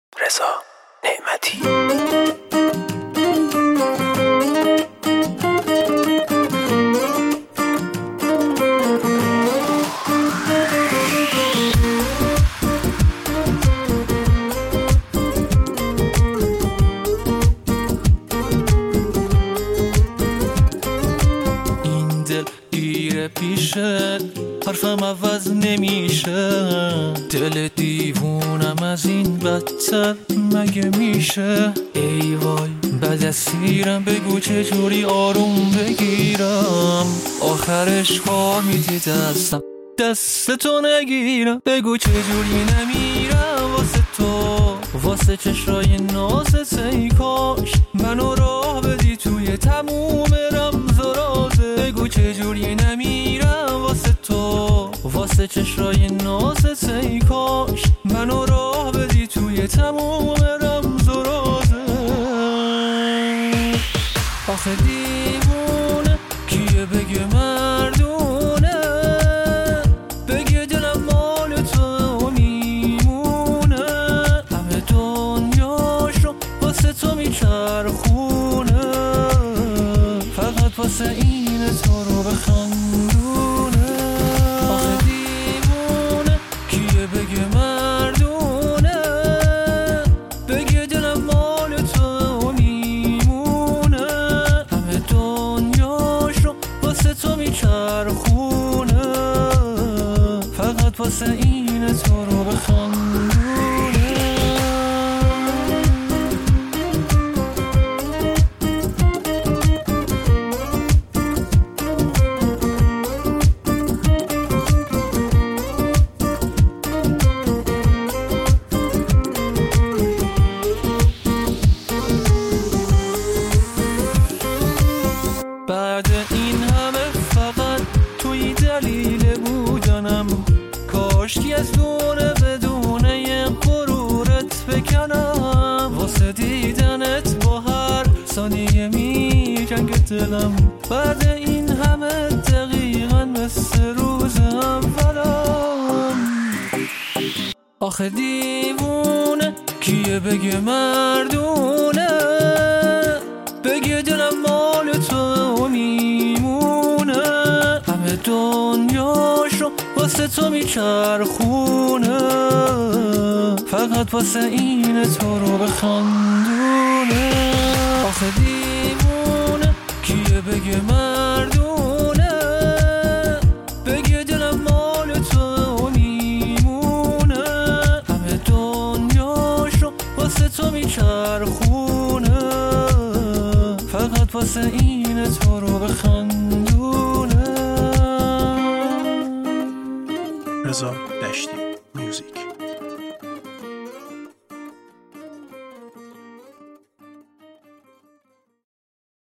رضا نعمتی. این دل گیره پیشه حرفم عوض نمیشه، دل دیوونم از این بدتر مگه میشه؟ ای وای بد اسیرم، بگو چجوری آروم بگیرم، آخرش کار میدی دستم دستتو نگیرم، بگو چجوری نمیرم واسه تو، واسه چشای نازت، ای کاش منو راه بدی توی تموم رمز و رازه، بگو چجوری نمیرم واسه تو، واسه چشای نازت، ای کاش منو راه بدی توی تموم رمز و رازه. آخه دیوونه کیه بگه مردونه، بگه دلم مال تو میمونه، همه دنیاشو واسه تو میچرخونه، فقط واسه این تو رو بخندونه. آخه دیوونه کیه بگه مردونه، بگه دلم مال تو میمونه، همه دنیاشو واسه تو میچرخونه، فقط واسه این تو رو بخندونه. بعد این همه فقط توی دلیل بودنم، کاشکی از دونه بدونه غرورت بکنم، واسه دیدنت با هر ثانیه می جنگ دلم، بعد این همه دقیقا مثل روز اولم. آخه دیوونه کیه بگه مردونه، بگه دلم مال تو میمونه، همه دنیاشو واسه تو میچرخونه، فقط واسه این تو رو بخندونه. آخه دیوونه کیه بگه مردونه، بگه دلم مال تو میمونه، همه دنیاشو واسه تو میچرخونه، فقط واسه این تو رو بخندونه. رضا دشتی میوزیک.